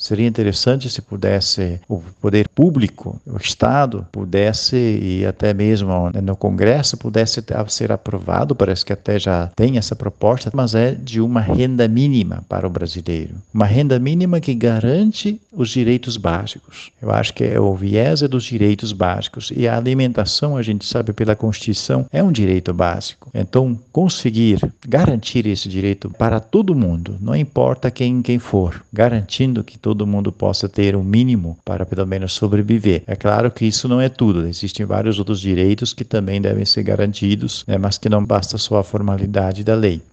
Seria interessante se pudesse, o poder público, o Estado, pudesse, e até mesmo no Congresso, pudesse ser aprovado, parece que até já tem essa proposta, mas é de uma renda mínima para o brasileiro. Uma renda mínima que garante os direitos básicos. Eu acho que o viés é dos direitos básicos, e a alimentação, a gente sabe pela Constituição, é um direito básico. Então, conseguir garantir esse direito para todo mundo, não importa quem for, garantindo que todo mundo possa ter o mínimo para pelo menos sobreviver. É claro que isso não é tudo, existem vários outros direitos que também devem ser garantidos, mas que não basta só a formalidade da lei.